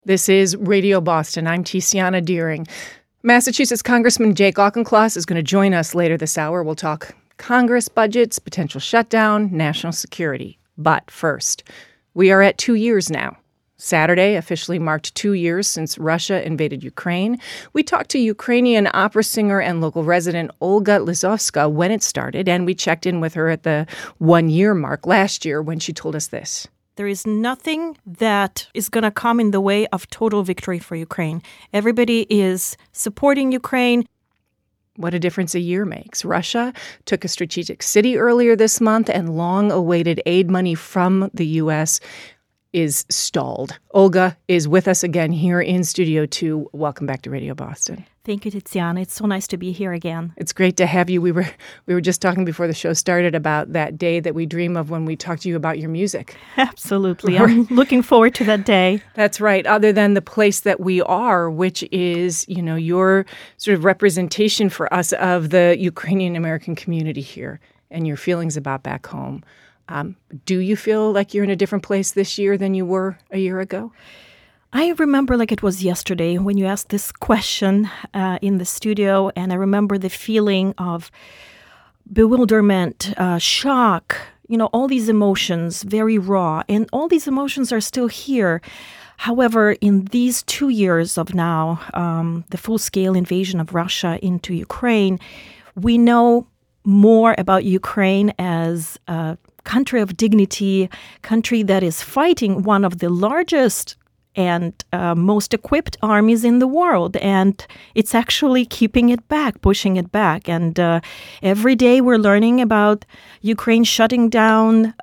This is Radio Boston. I'm Tiziana Deering. Massachusetts Congressman Jake Auchincloss is going to join us later this hour. We'll talk Congress budgets, potential shutdown, national security. But first, we are at 2 years now. Saturday officially marked 2 years since Russia invaded Ukraine. We talked to Ukrainian opera singer and local resident Olga Lizovska when it started, and we checked in with her at the 1 year mark last year when she told us this. There is nothing that is going to come in the way of total victory for Ukraine. Everybody is supporting Ukraine. What a difference a year makes. Russia took a strategic city earlier this month, and long-awaited aid money from the U.S. is stalled. Olga is with us again here in Studio 2. Welcome back to Radio Boston. Thank you, Tiziana. It's so nice to be here again. It's great to have you. We were just talking before the show started about that day that we dream of when we talk to you about your music. Absolutely. I'm looking forward to that day. That's right. Other than the place that we are, which is, your sort of representation for us of the Ukrainian American community here and your feelings about back home. Do you feel like you're in a different place this year than you were a year ago? I remember like it was yesterday when you asked this question in the studio, and I remember the feeling of bewilderment, shock, all these emotions, very raw, and all these emotions are still here. However, in these 2 years of now, the full-scale invasion of Russia into Ukraine, we know more about Ukraine as a country of dignity, country that is fighting one of the largest and most equipped armies in the world. And it's actually keeping it back, pushing it back. And every day we're learning about Ukraine shutting down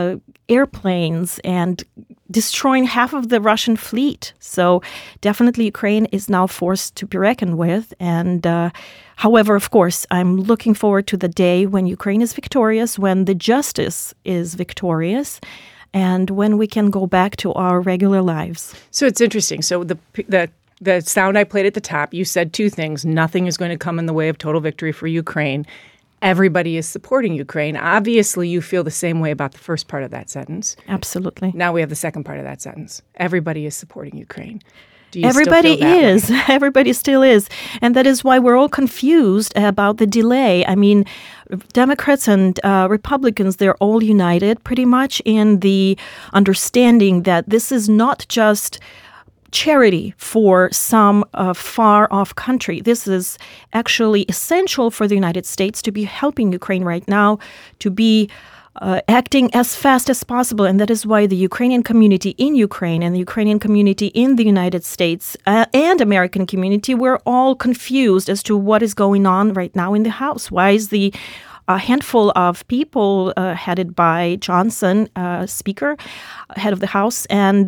airplanes and destroying half of the Russian fleet. So definitely Ukraine is now forced to be reckoned with. And however, of course, I'm looking forward to the day when Ukraine is victorious, when the justice is victorious, and when we can go back to our regular lives. So it's interesting. So the sound I played at the top, you said two things. Nothing is going to come in the way of total victory for Ukraine. Everybody is supporting Ukraine. Obviously, you feel the same way about the first part of that sentence. Absolutely. Now we have the second part of that sentence. Everybody is supporting Ukraine. Do you Everybody still feel that is. way? Everybody still is. And that is why we're all confused about the delay. I mean, Democrats and Republicans, they're all united pretty much in the understanding that this is not just charity for some far-off country. This is actually essential for the United States to be helping Ukraine right now, to be acting as fast as possible. And that is why the Ukrainian community in Ukraine and the Ukrainian community in the United States and American community, we're all confused as to what is going on right now in the House. Why is the handful of people headed by Johnson, Speaker, head of the House, and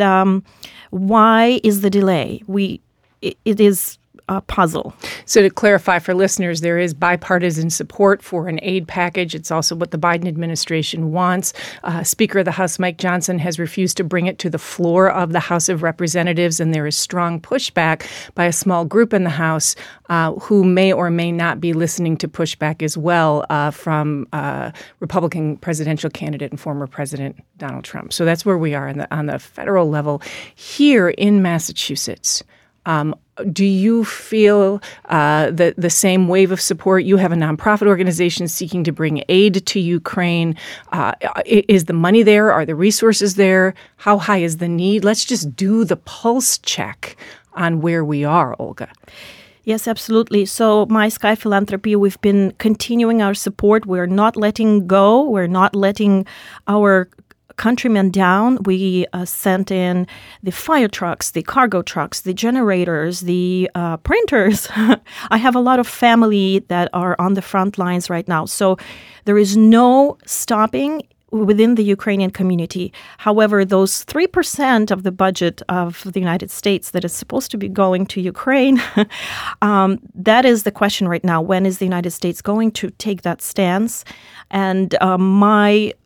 why is the delay? It is a puzzle. So to clarify for listeners, there is bipartisan support for an aid package. It's also what the Biden administration wants. Speaker of the House Mike Johnson has refused to bring it to the floor of the House of Representatives, and there is strong pushback by a small group in the House who may or may not be listening to pushback as well from Republican presidential candidate and former President Donald Trump. So that's where we are on the federal level. Here in Massachusetts, do you feel the same wave of support? You have a nonprofit organization seeking to bring aid to Ukraine. Is the money there? Are the resources there? How high is the need? Let's just do the pulse check on where we are, Olga. Yes, absolutely. So My Sky Philanthropy, we've been continuing our support. We're not letting go. We're not letting our countrymen down. We sent in the fire trucks, the cargo trucks, the generators, the printers. I have a lot of family that are on the front lines right now. So there is no stopping within the Ukrainian community. However, those 3% of the budget of the United States that is supposed to be going to Ukraine, that is the question right now. When is the United States going to take that stance? And my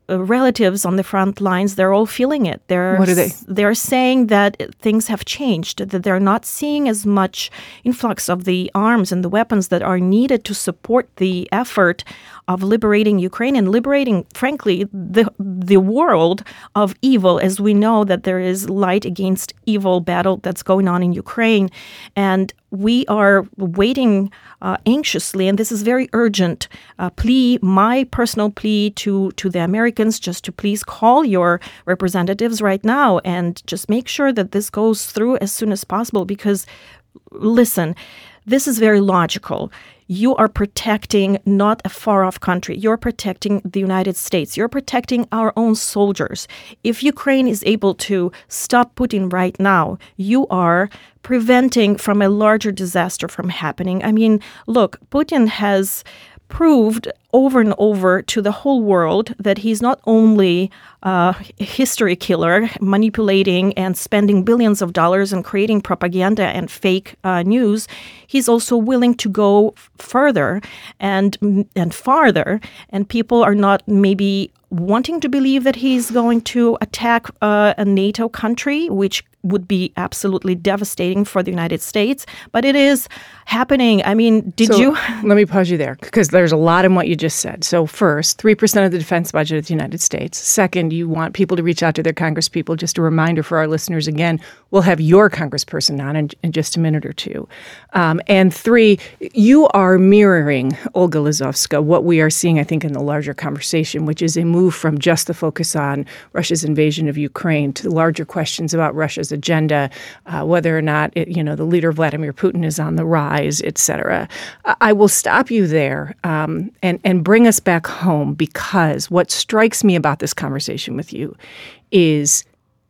relatives on the front lines, they're all feeling it. What are they? They're saying that things have changed, that they're not seeing as much influx of the arms and the weapons that are needed to support the effort of liberating Ukraine and liberating, frankly, the world of evil, as we know that there is light against evil battle that's going on in Ukraine. And we are waiting anxiously, and this is very urgent plea, my personal plea to the Americans, just to please call your representatives right now and just make sure that this goes through as soon as possible. Because, listen, this is very logical. You are protecting not a far-off country. You're protecting the United States. You're protecting our own soldiers. If Ukraine is able to stop Putin right now, you are preventing from a larger disaster from happening. I mean, look, Putin has proved over and over to the whole world that he's not only a history killer, manipulating and spending billions of dollars and creating propaganda and fake news, he's also willing to go further and farther. And people are not maybe wanting to believe that he's going to attack a NATO country, which would be absolutely devastating for the United States. But it is happening. I mean, Let me pause you there, because there's a lot in what you just said. So first, 3% of the defense budget of the United States. Second, you want people to reach out to their congresspeople. Just a reminder for our listeners again, we'll have your congressperson on in just a minute or two. And three, you are mirroring, Olga Lizovska, what we are seeing, I think, in the larger conversation, which is a move from just the focus on Russia's invasion of Ukraine to larger questions about Russia's agenda, whether or not the leader Vladimir Putin is on the rise, et cetera. I will stop you there and bring us back home, because what strikes me about this conversation with you is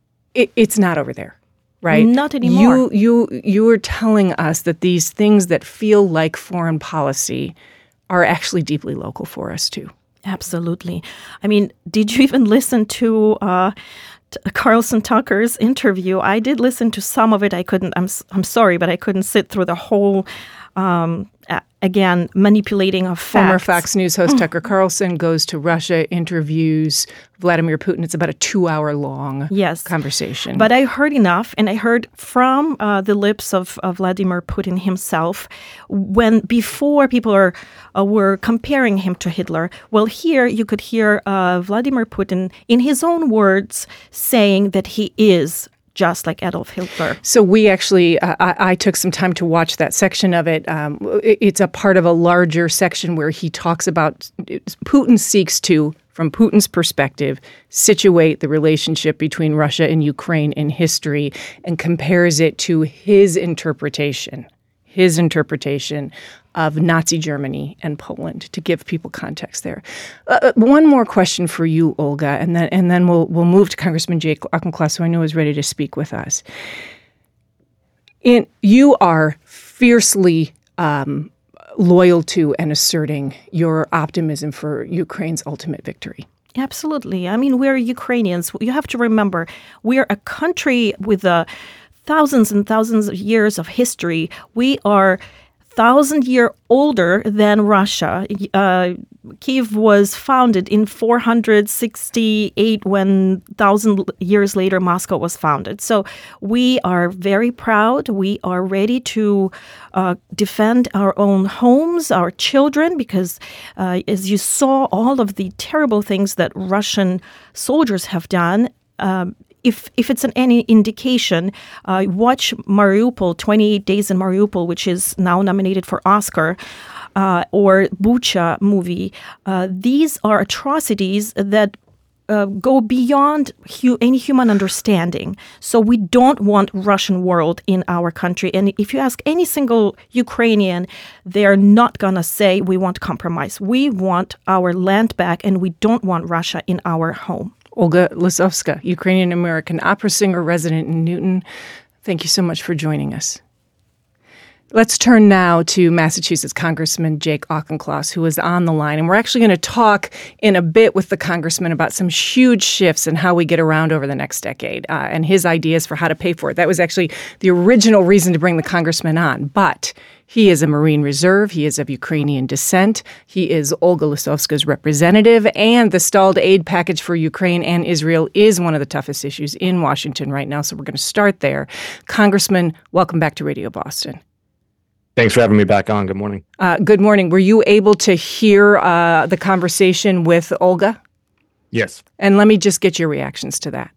it's not over there, right? Not anymore. You are telling us that these things that feel like foreign policy are actually deeply local for us too. Absolutely. I mean, did you even listen to Carlson Tucker's interview? I did listen to some of it. I couldn't. I'm sorry, but I couldn't sit through the whole. Again, manipulating of facts. Former Fox News host Tucker Carlson goes to Russia, interviews Vladimir Putin. It's about a 2-hour-long conversation. But I heard enough, and I heard from the lips of Vladimir Putin himself before people were comparing him to Hitler. Well, here you could hear Vladimir Putin, in his own words, saying that he is just like Adolf Hitler. So we actually, I took some time to watch that section of it. It's a part of a larger section where he talks about Putin seeks to, from Putin's perspective, situate the relationship between Russia and Ukraine in history and compares it to his interpretation of Nazi Germany and Poland, to give people context there. One more question for you, Olga, and then we'll move to Congressman Jake Auchincloss, who I know is ready to speak with us. You are fiercely loyal to and asserting your optimism for Ukraine's ultimate victory. Absolutely. I mean, we're Ukrainians. You have to remember, we're a country with thousands and thousands of years of history. We are 1,000 years older than Russia. Kyiv was founded in 468 when 1,000 years later Moscow was founded. So we are very proud. We are ready to defend our own homes, our children, because as you saw all of the terrible things that Russian soldiers have done, if it's any indication, watch Mariupol, 28 Days in Mariupol, which is now nominated for Oscar, or Bucha movie. These are atrocities that go beyond any human understanding. So we don't want Russian world in our country. And if you ask any single Ukrainian, they're not going to say we want compromise. We want our land back, and we don't want Russia in our home. Olga Lizovska, Ukrainian-American opera singer resident in Newton, thank you so much for joining us. Let's turn now to Massachusetts Congressman Jake Auchincloss, who is on the line. And we're actually going to talk in a bit with the congressman about some huge shifts in how we get around over the next decade and his ideas for how to pay for it. That was actually the original reason to bring the congressman on. But he is a Marine Reserve. He is of Ukrainian descent. He is Olga Lisovska's representative. And the stalled aid package for Ukraine and Israel is one of the toughest issues in Washington right now. So we're going to start there. Congressman, welcome back to Radio Boston. Thanks for having me back on. Good morning. Good morning. Were you able to hear the conversation with Olga? Yes. And let me just get your reactions to that.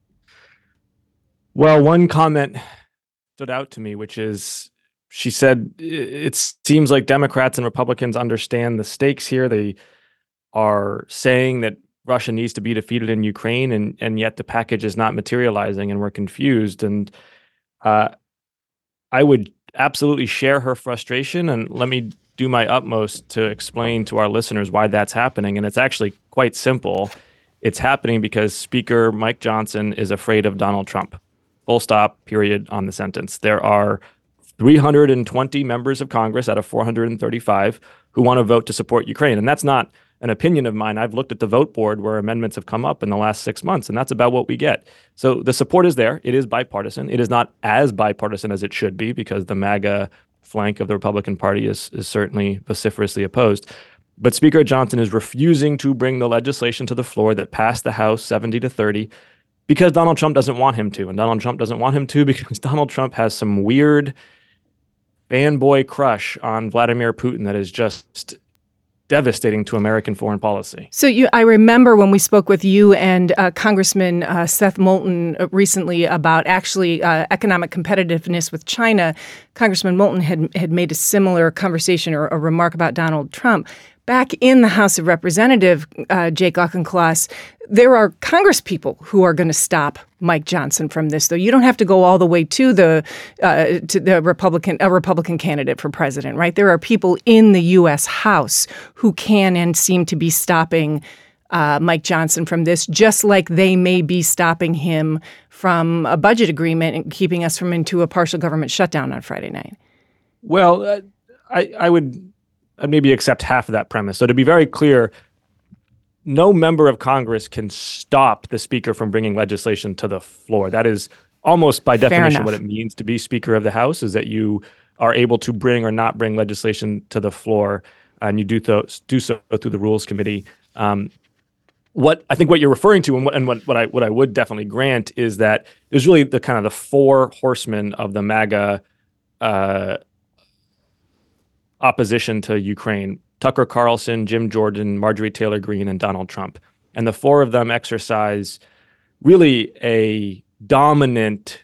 Well, one comment stood out to me, which is she said it seems like Democrats and Republicans understand the stakes here. They are saying that Russia needs to be defeated in Ukraine, and yet the package is not materializing, and we're confused. And I would absolutely share her frustration, and let me do my utmost to explain to our listeners why that's happening. And it's actually quite simple. It's happening because Speaker Mike Johnson is afraid of Donald Trump. Full stop, period on the sentence. There are 320 members of Congress out of 435 who want to vote to support Ukraine. And that's not an opinion of mine. I've looked at the vote board where amendments have come up in the last 6 months, and that's about what we get. So the support is there. It is bipartisan. It is not as bipartisan as it should be because the MAGA flank of the Republican Party is certainly vociferously opposed. But Speaker Johnson is refusing to bring the legislation to the floor that passed the House 70-30 because Donald Trump doesn't want him to. And Donald Trump doesn't want him to because Donald Trump has some weird fanboy crush on Vladimir Putin that is just devastating to American foreign policy. So I remember when we spoke with you and Congressman Seth Moulton recently about actually economic competitiveness with China. Congressman Moulton had made a similar conversation or a remark about Donald Trump. Back in the House of Representatives, Jake Auchincloss, there are Congress people who are going to stop Mike Johnson from this, though. You don't have to go all the way to the Republican candidate for president, right? There are people in the U.S. House who can and seem to be stopping Mike Johnson from this, just like they may be stopping him from a budget agreement and keeping us from into a partial government shutdown on Friday night. Well, I'd maybe accept half of that premise. So to be very clear, no member of Congress can stop the speaker from bringing legislation to the floor. That is almost by definition what it means to be Speaker of the House, is that you are able to bring or not bring legislation to the floor, and you do so through the Rules Committee. What I think what you're referring to, and what I would definitely grant, is that there's really the kind of the four horsemen of the MAGA opposition to Ukraine: Tucker Carlson, Jim Jordan, Marjorie Taylor Greene, and Donald Trump. And the four of them exercise really a dominant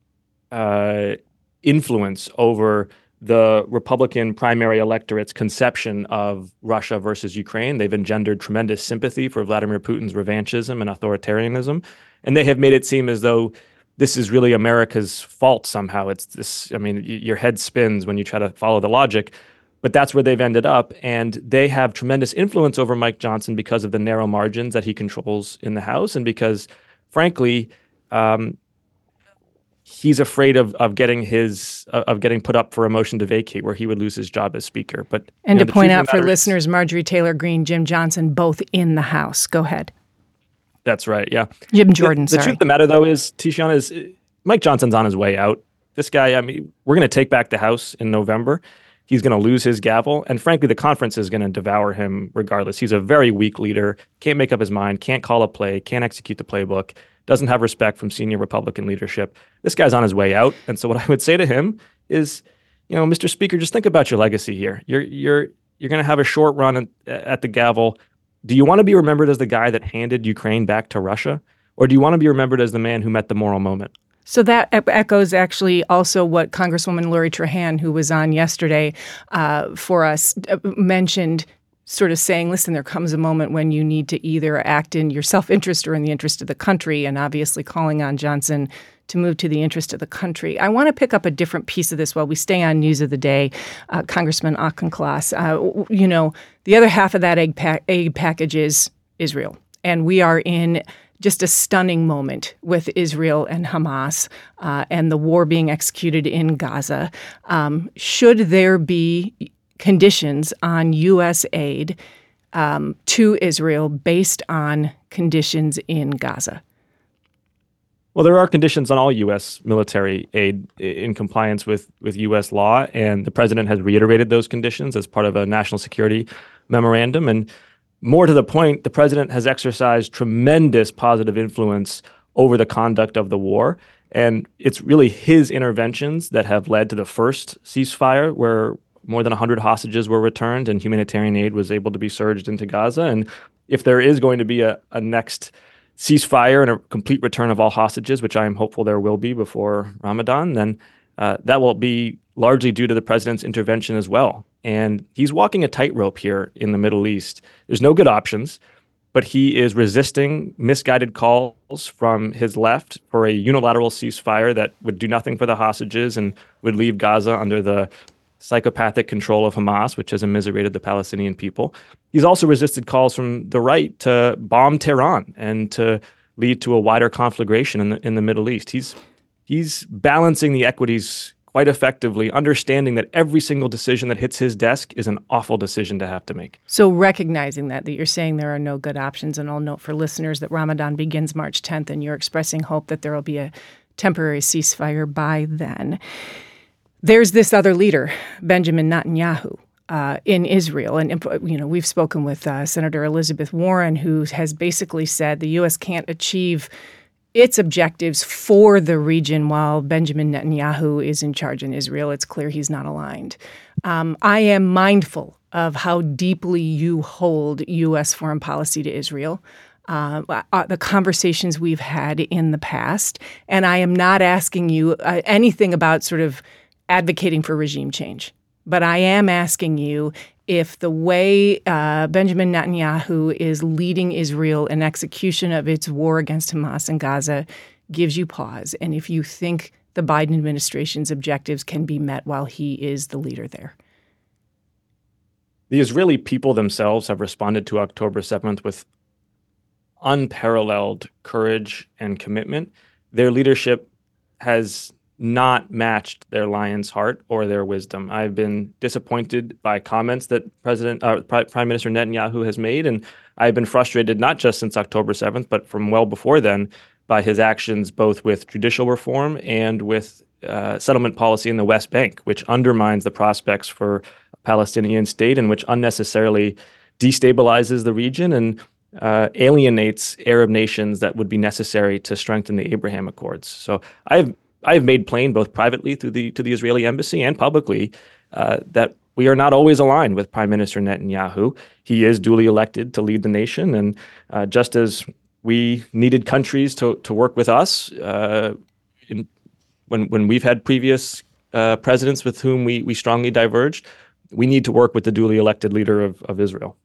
influence over the Republican primary electorate's conception of Russia versus Ukraine. They've engendered tremendous sympathy for Vladimir Putin's revanchism and authoritarianism. And they have made it seem as though this is really America's fault somehow. It's this, I mean, your head spins when you try to follow the logic. But that's where they've ended up, and they have tremendous influence over Mike Johnson because of the narrow margins that he controls in the House, and because, frankly, he's afraid of getting put up for a motion to vacate, where he would lose his job as Speaker. But to point out for listeners, Marjorie Taylor Greene, Jim Johnson, both in the House. Go ahead. That's right. Yeah, Jim Jordan. The truth of the matter, though, is Tishauna, is Mike Johnson's on his way out. This guy, I mean, we're going to take back the House in November. He's going to lose his gavel. And frankly, the conference is going to devour him regardless. He's a very weak leader, can't make up his mind, can't call a play, can't execute the playbook, doesn't have respect from senior Republican leadership. This guy's on his way out. And so what I would say to him is, Mr. Speaker, just think about your legacy here. You're going to have a short run at the gavel. Do you want to be remembered as the guy that handed Ukraine back to Russia? Or do you want to be remembered as the man who met the moral moment? So that echoes actually also what Congresswoman Lori Trahan, who was on yesterday for us, mentioned, sort of saying, listen, there comes a moment when you need to either act in your self-interest or in the interest of the country, and obviously calling on Johnson to move to the interest of the country. I want to pick up a different piece of this while we stay on News of the Day, Congressman Auchincloss. The other half of that aid package is Israel. And we are in just a stunning moment with Israel and Hamas and the war being executed in Gaza. Should there be conditions on U.S. aid to Israel based on conditions in Gaza? Well, there are conditions on all U.S. military aid in compliance with U.S. law, and the president has reiterated those conditions as part of a national security memorandum. And more to the point, the president has exercised tremendous positive influence over the conduct of the war. And it's really his interventions that have led to the first ceasefire, where more than 100 hostages were returned and humanitarian aid was able to be surged into Gaza. And if there is going to be a next ceasefire and a complete return of all hostages, which I am hopeful there will be before Ramadan, then that will be largely due to the president's intervention as well. And he's walking a tightrope here in the Middle East. There's no good options, but he is resisting misguided calls from his left for a unilateral ceasefire that would do nothing for the hostages and would leave Gaza under the psychopathic control of Hamas, which has immiserated the Palestinian people. He's also resisted calls from the right to bomb Tehran and to lead to a wider conflagration in the Middle East. He's balancing the equities quite effectively, understanding that every single decision that hits his desk is an awful decision to have to make. So recognizing that you're saying there are no good options, and I'll note for listeners that Ramadan begins March 10th, and you're expressing hope that there will be a temporary ceasefire by then. There's this other leader, Benjamin Netanyahu, in Israel. And, we've spoken with Senator Elizabeth Warren, who has basically said the U.S. can't achieve its objectives for the region while Benjamin Netanyahu is in charge in Israel. It's clear he's not aligned. I am mindful of how deeply you hold U.S. foreign policy to Israel. The conversations we've had in the past. And I am not asking you anything about sort of advocating for regime change. But I am asking you if the way Benjamin Netanyahu is leading Israel in execution of its war against Hamas and Gaza gives you pause, and if you think the Biden administration's objectives can be met while he is the leader there. The Israeli people themselves have responded to October 7th with unparalleled courage and commitment. Their leadership has not matched their lion's heart or their wisdom. I've been disappointed by comments that Prime Minister Netanyahu has made, and I've been frustrated not just since October 7th, but from well before then by his actions both with judicial reform and with settlement policy in the West Bank, which undermines the prospects for a Palestinian state and which unnecessarily destabilizes the region and alienates Arab nations that would be necessary to strengthen the Abraham Accords. So I've made plain, both privately to the Israeli embassy and publicly, that we are not always aligned with Prime Minister Netanyahu. He is duly elected to lead the nation, and just as we needed countries to work with us when we've had previous presidents with whom we strongly diverged, we need to work with the duly elected leader of Israel.